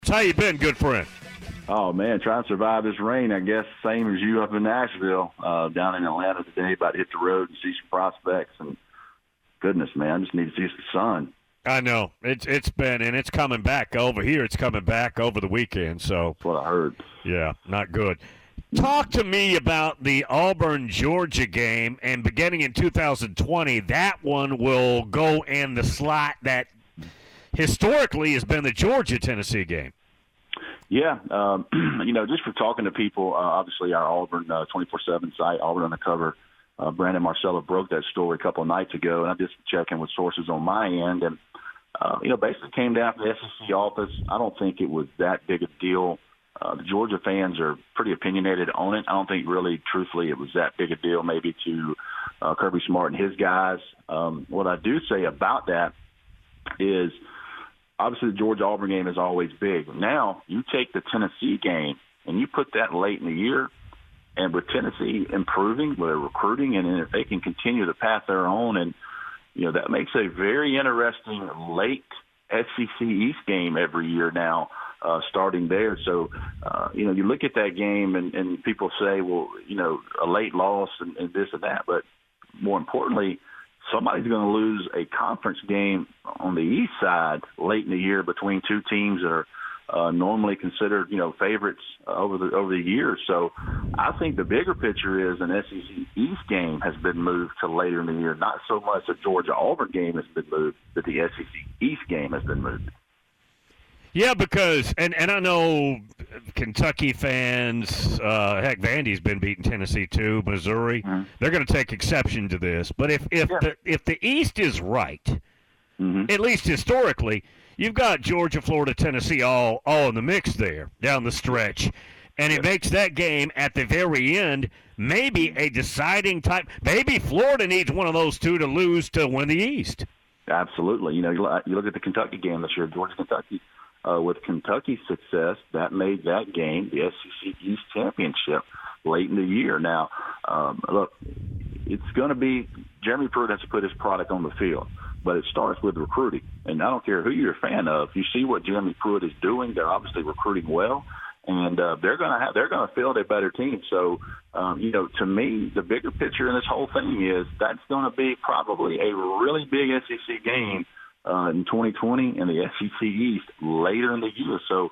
How you been, good friend? Oh, man, trying to survive this rain, I guess, same as you up in Nashville. Down in Atlanta today, about to hit the road and see some prospects. And goodness, man, I just need to see some sun. I know. It's been, and it's coming back over here. It's coming back over the weekend. So That's what I heard. Yeah, not good. Talk to me about the Auburn-Georgia game, and beginning in 2020, that one will go in the slot that historically has been the Georgia-Tennessee game. Yeah, just for talking to people, obviously our Auburn 24/7 site, Auburn Undercover, Brandon Marcello broke that story a couple of nights ago, and I just checking with sources on my end, and basically came down to the SEC office. I don't think it was that big a deal. The Georgia fans are pretty opinionated on it. I don't think really, truthfully, it was that big a deal maybe to Kirby Smart and his guys. What I do say about that is obviously the Georgia-Auburn game is always big. Now you take the Tennessee game and you put that late in the year, and with Tennessee improving with their recruiting, and if they can continue the path they're on, and that makes a very interesting late SEC East game every year now. Starting there. So, you look at that game and people say, well, a late loss and this and that. But more importantly, somebody's going to lose a conference game on the East side late in the year between two teams that are normally considered, favorites over the years. So I think the bigger picture is an SEC East game has been moved to later in the year. Not so much the Georgia-Auburn game has been moved, but the SEC East game has been moved. Yeah, because and I know Kentucky fans, heck, Vandy's been beating Tennessee too, Missouri. Mm-hmm. They're going to take exception to this. But if the East is right, mm-hmm. at least historically, you've got Georgia, Florida, Tennessee all in the mix there down the stretch, and it makes that game at the very end maybe a deciding type. Maybe Florida needs one of those two to lose to win the East. Absolutely. You look at the Kentucky game this year, Georgia-Kentucky. With Kentucky's success, that made that game the SEC East Championship late in the year. Now, look, it's going to be Jeremy Pruitt has to put his product on the field, but it starts with recruiting. And I don't care who you're a fan of. You see what Jeremy Pruitt is doing. They're obviously recruiting well, and they're going to field a better team. So, to me, the bigger picture in this whole thing is that's going to be probably a really big SEC game. In 2020 and the SEC East later in the year. So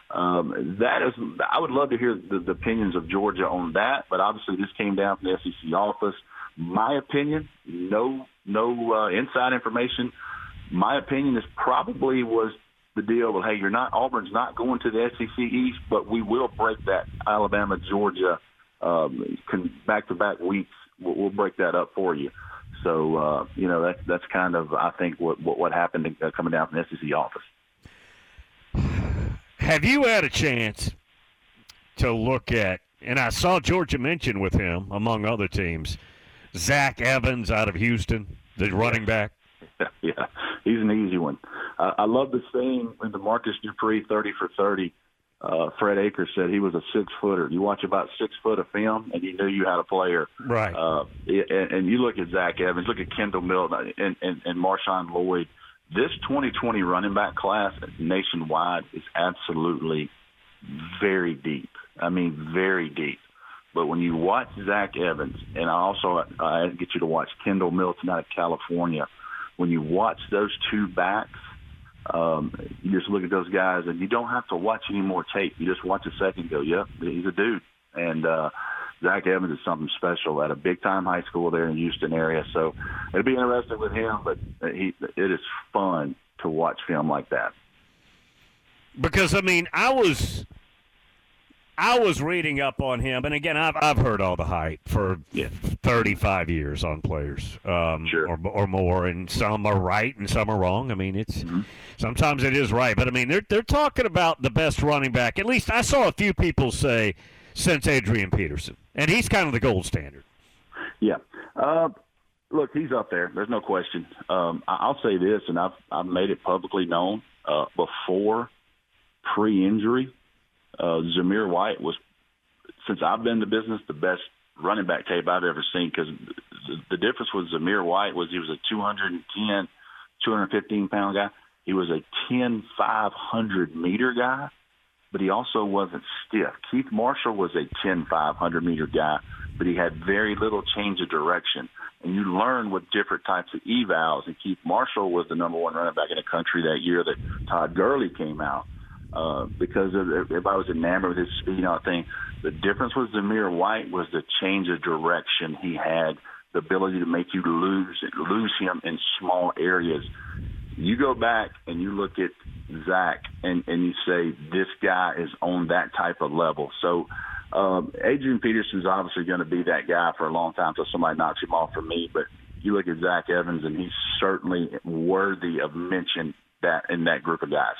I would love to hear the opinions of Georgia on that, but obviously this came down from the SEC office. My opinion, no inside information. My opinion is probably was the deal with, hey, Auburn's not going to the SEC East, but we will break that Alabama, Georgia back-to-back weeks. We'll break that up for you. So, that's kind of, I think, what happened coming down from the SEC office. Have you had a chance to look at, and I saw Georgia mention with him, among other teams, Zach Evans out of Houston, the running back? Yeah, he's an easy one. I love the saying in the Marcus Dupree 30 for 30. Fred Akers said he was a 6-footer. You watch about 6 foot of film, and you knew you had a player. Right. And you look at Zach Evans, look at Kendall Milton, and Marshawn Lloyd. This 2020 running back class nationwide is absolutely very deep. I mean, very deep. But when you watch Zach Evans, and I get you to watch Kendall Milton out of California, when you watch those two backs, you just look at those guys, and you don't have to watch any more tape. You just watch a second and go, yep, he's a dude. And Zach Evans is something special at a big-time high school there in the Houston area. So it'll be interesting with him, but it is fun to watch film like that. Because, I mean, I was reading up on him, and again, I've heard all the hype for 35 years on players, sure. or more, and some are right and some are wrong. I mean, it's sometimes it is right, but I mean, they're talking about the best running back. At least I saw a few people say since Adrian Peterson, and he's kind of the gold standard. Yeah, look, he's up there. There's no question. I'll say this, and I've made it publicly known before pre-injury. Zamir White was, since I've been in the business, the best running back tape I've ever seen, because the difference with Zamir White was he was a 210, 215-pound guy. He was a 10, 500-meter guy. but he also wasn't stiff. Keith Marshall was a 10-500-meter guy, but he had very little change of direction. And you learn with different types of evals. And Keith Marshall was the number one running back in the country that year that Todd Gurley came out. Because everybody was enamored with his speed, I think the difference with Zamir White was the change of direction. He had the ability to make you lose him in small areas. You go back and you look at Zach and you say, this guy is on that type of level. So Adrian Peterson's obviously going to be that guy for a long time until somebody knocks him off for me. But you look at Zach Evans, and he's certainly worthy of mention that in that group of guys.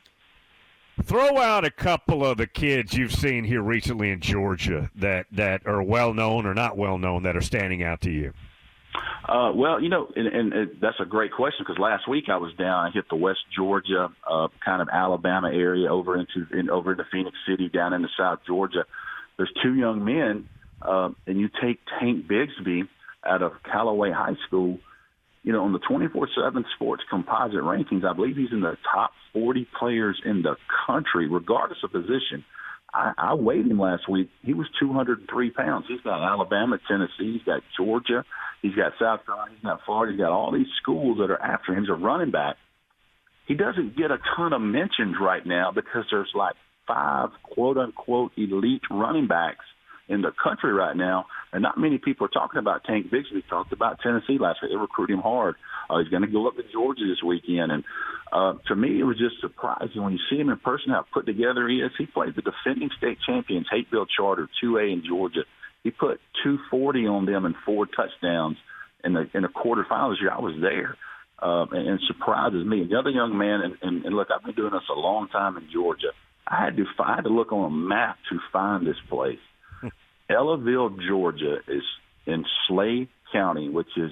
Throw out a couple of the kids you've seen here recently in Georgia that are well-known or not well-known that are standing out to you. Well, and that's a great question because last week I was down. I hit the West Georgia, kind of Alabama area over into Phoenix City, down into South Georgia. There's two young men, and you take Tank Bigsby out of Callaway High School. On the 24/7 Sports composite rankings, I believe he's in the top 40 players in the country, regardless of position. I weighed him last week. He was 203 pounds. He's got Alabama, Tennessee. He's got Georgia. He's got South Carolina. He's got Florida. He's got all these schools that are after him. He's a running back. He doesn't get a ton of mentions right now because there's like 5 quote-unquote elite running backs in the country right now, and not many people are talking about Tank Bigsby. We talked about Tennessee last week. They recruit him hard. He's going to go up to Georgia this weekend, and to me, it was just surprising when you see him in person how put together he is. He played the defending state champions, Hateville Charter, 2A in Georgia. He put 240 on them and 4 touchdowns in the quarterfinals this year. I was there, and surprises me. And the other young man, and look, I've been doing this a long time in Georgia. I had to look on a map to find this place. Ellaville, Georgia is in Slay County, which is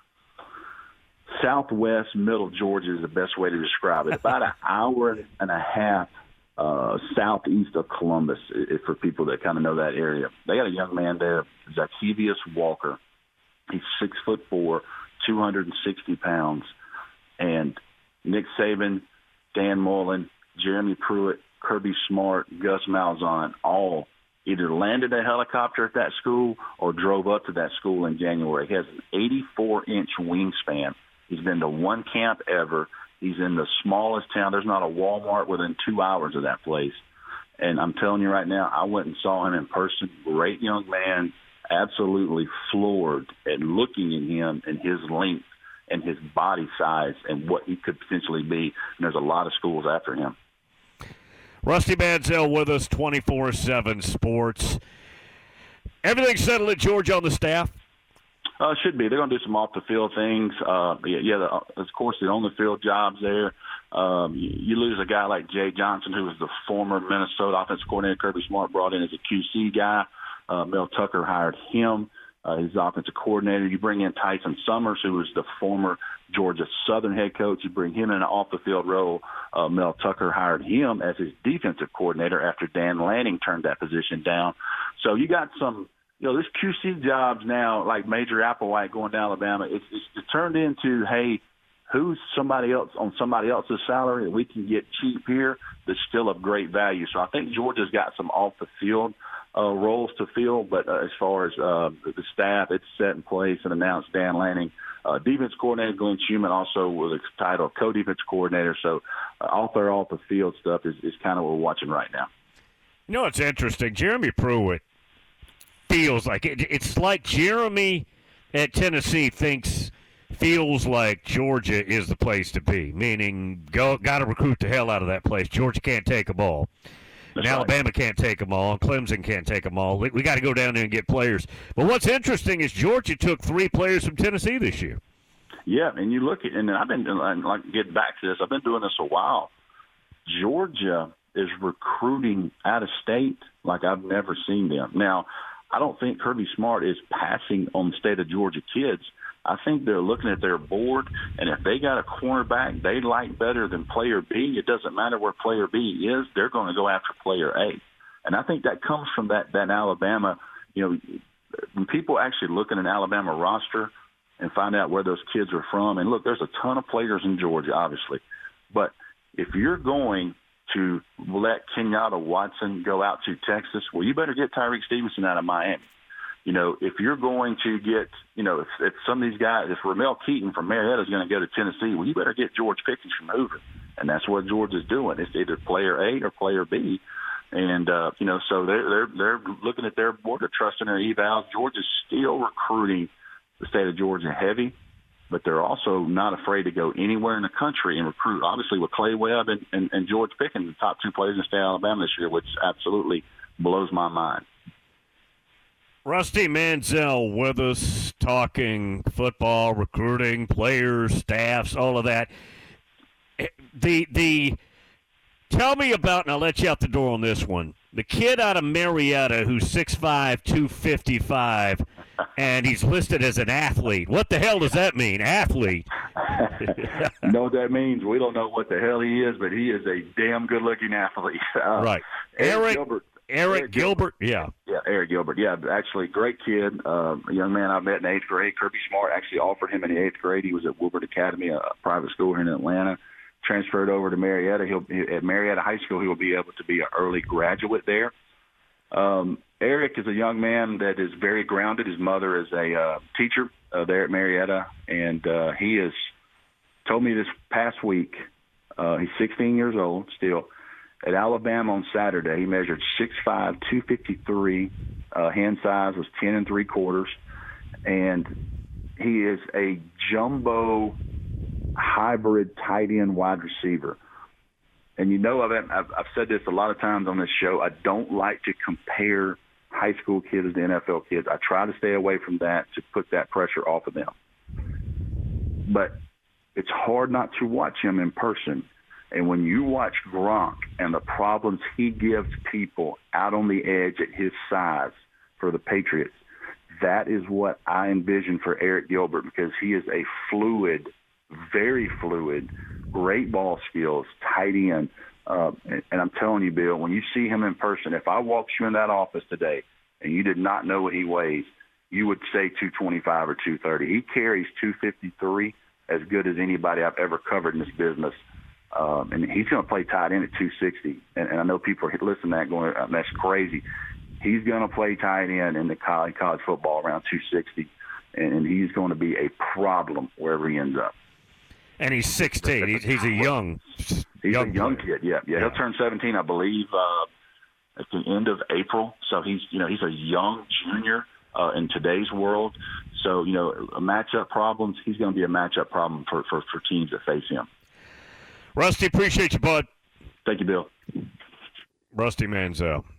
southwest middle Georgia is the best way to describe it. About an hour and a half southeast of Columbus, for people that kind of know that area. They got a young man there, Zacchaeus Walker. He's 6'4", 260 pounds. And Nick Saban, Dan Mullen, Jeremy Pruitt, Kirby Smart, Gus Malzahn, all either landed a helicopter at that school or drove up to that school in January. He has an 84-inch wingspan. He's been to one camp ever. He's in the smallest town. There's not a Walmart within 2 hours of that place. And I'm telling you right now, I went and saw him in person. Great young man, absolutely floored at looking at him and his length and his body size and what he could potentially be. And there's a lot of schools after him. Rusty Mansell with us, 24/7 Sports. Everything settled at Georgia on the staff? Should be. They're going to do some off-the-field things. Of course, the on-the-field jobs there. You lose a guy like Jay Johnson, who was the former Minnesota offensive coordinator. Kirby Smart brought in as a QC guy. Mel Tucker hired him. He's the offensive coordinator. You bring in Tyson Summers, who was the former Georgia Southern head coach. You bring him in an off-the-field role. Mel Tucker hired him as his defensive coordinator after Dan Lanning turned that position down. So you got some, there's QC jobs now, like Major Applewhite going to Alabama. It's turned into, hey, who's somebody else on somebody else's salary that we can get cheap here that's still of great value. So I think Georgia's got some off-the-field roles to fill, but as far as the staff, it's set in place and announced. Dan Lanning, defense coordinator, Glenn Schumann also with the title of co-defense coordinator. So off the field stuff is kind of what we're watching right now. It's interesting. Jeremy Pruitt feels like it's like Jeremy at Tennessee feels like Georgia is the place to be, meaning got to recruit the hell out of that place. Georgia can't take them all. And Alabama can't take them all. And Clemson can't take them all. We got to go down there and get players. But what's interesting is Georgia took 3 players from Tennessee this year. Yeah, and you look at, and I've been getting back to this. I've been doing this a while. Georgia is recruiting out of state like I've never seen them. Now, I don't think Kirby Smart is passing on the state of Georgia kids. I think they're looking at their board, and if they got a cornerback they like better than player B, it doesn't matter where player B is, they're going to go after player A. And I think that comes from that Alabama, when people actually look at an Alabama roster and find out where those kids are from, and look, there's a ton of players in Georgia, obviously. But if you're going to let Kenyatta Watson go out to Texas, well, you better get Tyreek Stevenson out of Miami. You know, if you're going to get, you know, if some of these guys, if Ramel Keaton from Marietta is going to go to Tennessee, well, you better get George Pickens from Hoover. And that's what Georgia's doing. It's either player A or player B. And, you know, so they're looking at their board, they're trusting their evals. Georgia's still recruiting the state of Georgia heavy, but they're also not afraid to go anywhere in the country and recruit. Obviously, with Clay Webb and George Pickens, the top two players in the state of Alabama this year, which absolutely blows my mind. Rusty Mansell with us, talking football, recruiting, players, staffs, all of that. Tell me about, and I'll let you out the door on this one, the kid out of Marietta who's 6'5", 255, and he's listed as an athlete. What the hell does that mean, athlete? You know what that means? We don't know what the hell he is, but he is a damn good-looking athlete. Right. Eric Gilbert. Yeah, Eric Gilbert. Yeah, actually, great kid. A young man I met in 8th grade. Kirby Smart actually offered him in the 8th grade. He was at Woodward Academy, a private school here in Atlanta. Transferred over to Marietta. At Marietta High School, he will be able to be an early graduate there. Eric is a young man that is very grounded. His mother is a teacher there at Marietta, and he has told me this past week, he's 16 years old still. At Alabama on Saturday, he measured 6'5", 253. Hand size was 10 3/4, and he is a jumbo hybrid tight end wide receiver. And you know, I've said this a lot of times on this show. I don't like to compare high school kids to NFL kids. I try to stay away from that to put that pressure off of them. But it's hard not to watch him in person. And when you watch Gronk and the problems he gives people out on the edge at his size for the Patriots, that is what I envision for Eric Gilbert, because he is a fluid, very fluid, great ball skills, tight end. And I'm telling you, Bill, when you see him in person, if I walked you in that office today and you did not know what he weighs, you would say 225 or 230. He carries 253 as good as anybody I've ever covered in this business. And he's going to play tight end at 260. And I know people are listening to that going, that's crazy. He's going to play tight end in the college football around 260, and he's going to be a problem wherever he ends up. And he's 16. He's a young kid. Yeah. He'll turn 17, I believe, at the end of April. So he's a young junior in today's world. So matchup problems. He's going to be a matchup problem for teams that face him. Rusty, appreciate you, bud. Thank you, Bill. Rusty Mansell.